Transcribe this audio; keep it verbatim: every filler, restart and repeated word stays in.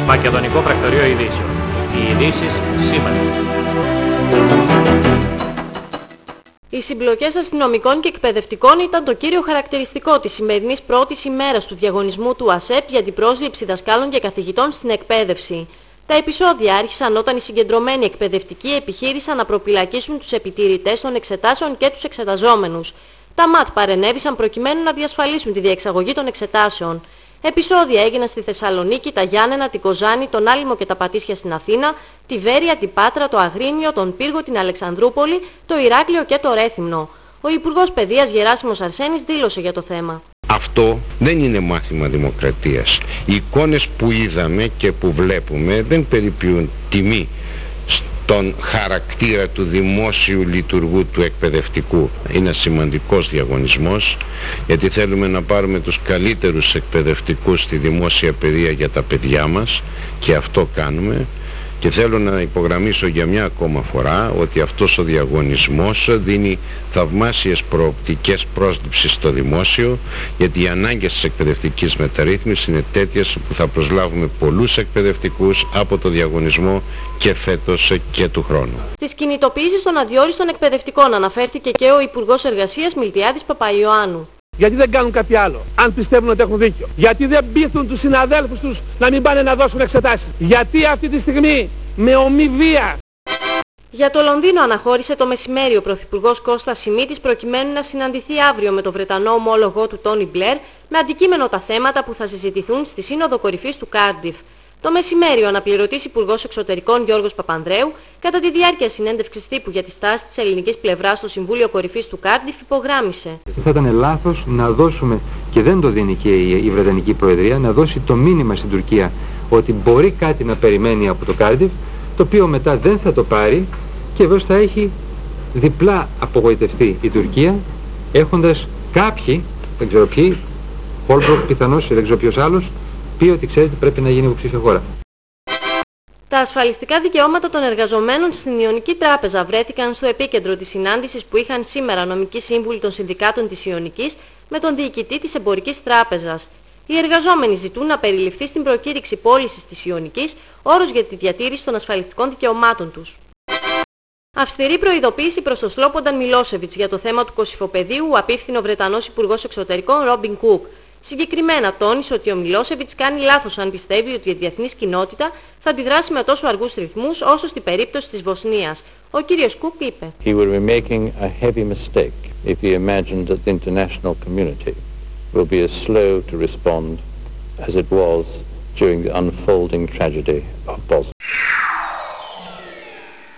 Μακεδονικό Πρακτορείο Ειδήσεων. Οι ειδήσεις σήμερα. Οι συμπλοκές αστυνομικών και εκπαιδευτικών ήταν το κύριο χαρακτηριστικό της σημερινής πρώτης ημέρας του διαγωνισμού του ΑΣΕΠ για την πρόσληψη δασκάλων και καθηγητών στην εκπαίδευση. Τα επεισόδια άρχισαν όταν οι συγκεντρωμένοι εκπαιδευτικοί επιχείρησαν να προπυλακίσουν τους επιτηρητές των εξετάσεων και τους εξεταζόμενους. Τα ΜΑΤ παρενέβησαν προκειμένου να διασφαλίσουν τη διεξαγωγή των εξετάσεων. Επεισόδια έγιναν στη Θεσσαλονίκη, τα Γιάννενα, την Κοζάνη, τον Άλυμο και τα Πατήσια στην Αθήνα, τη Βέρεια, την Πάτρα, το Αγρίνιο, τον Πύργο, την Αλεξανδρούπολη, το Ηράκλειο και το Ρέθυμνο. Ο Υπουργός Παιδείας Γεράσιμος Αρσένης δήλωσε για το θέμα. Αυτό δεν είναι μάθημα δημοκρατίας. Οι εικόνες που είδαμε και που βλέπουμε δεν περιποιούν τιμή στον χαρακτήρα του δημόσιου λειτουργού του εκπαιδευτικού. Είναι σημαντικός διαγωνισμός, γιατί θέλουμε να πάρουμε τους καλύτερους εκπαιδευτικούς στη δημόσια παιδεία για τα παιδιά μας, και αυτό κάνουμε. Και θέλω να υπογραμμίσω για μια ακόμα φορά ότι αυτός ο διαγωνισμός δίνει θαυμάσιες προοπτικές πρόσληψης στο δημόσιο, γιατί οι ανάγκες της εκπαιδευτικής μεταρρύθμισης είναι τέτοιες που θα προσλάβουμε πολλούς εκπαιδευτικούς από το διαγωνισμό και φέτος και του χρόνου. Στις κινητοποιήσεις των αδιόριστων εκπαιδευτικών αναφέρθηκε και ο Υπουργός Εργασίας Μιλτιάδης Παπαϊωάννου. Γιατί δεν κάνουν κάτι άλλο, αν πιστεύουν ότι έχουν δίκιο? Γιατί δεν πείθουν τους συναδέλφους τους να μην πάνε να δώσουν εξετάσεις? Γιατί αυτή τη στιγμή με ομή βία? Για το Λονδίνο αναχώρησε το μεσημέρι ο Πρωθυπουργός Κώστας Σιμίτης προκειμένου να συναντηθεί αύριο με τον Βρετανό ομόλογό του Τόνι Μπλερ με αντικείμενο τα θέματα που θα συζητηθούν στη Σύνοδο Κορυφής του Κάρντιφ. Το μεσημέρι ο αναπληρωτής Υπουργός Εξωτερικών Γιώργος Παπανδρέου, κατά τη διάρκεια συνέντευξης τύπου για τη στάση της ελληνικής πλευράς στο Συμβούλιο Κορυφής του Κάρντιφ, υπογράμμισε. Θα ήταν λάθος να δώσουμε, και δεν το δίνει και η Βρετανική Προεδρία, να δώσει το μήνυμα στην Τουρκία ότι μπορεί κάτι να περιμένει από το Κάρντιφ, το οποίο μετά δεν θα το πάρει, και βέβαια θα έχει διπλά απογοητευτεί η Τουρκία, έχοντας κάποιοι, δεν ξέρω ποιοι, Χόλμπροκ πιθανώς, δεν ξέρω ποιος άλλος, πει ότι ξέρετε πρέπει να γίνει υποψήφια χώρα. Τα ασφαλιστικά δικαιώματα των εργαζομένων στην Ιωνική Τράπεζα βρέθηκαν στο επίκεντρο της συνάντησης που είχαν σήμερα νομικοί σύμβουλοι των συνδικάτων της Ιωνικής με τον διοικητή της Εμπορικής Τράπεζας. Οι εργαζόμενοι ζητούν να περιληφθεί στην προκήρυξη πώλησης της Ιωνικής όρος για τη διατήρηση των ασφαλιστικών δικαιωμάτων τους. Αυστηρή προειδοποίηση προς τον Σλόπονταν Μιλόσεβιτς για το θέμα του Κωσυφοπεδίου απίφθινε ο Βρετανός Υπουργός Εξωτερικών Ρόμπιν Κουκ. Συγκεκριμένα τόνισε ότι ο Μιλόσεβιτς κάνει λάθος αν πιστεύει ότι η διεθνής κοινότητα θα αντιδράσει με τόσο αργούς ρυθμούς όσο στην περίπτωση της Βοσνίας. Ο κύριος Κουκ είπε: He would be making a heavy mistake if he imagined that the international community will be as slow to respond as it was during the unfolding tragedy of Bosnia.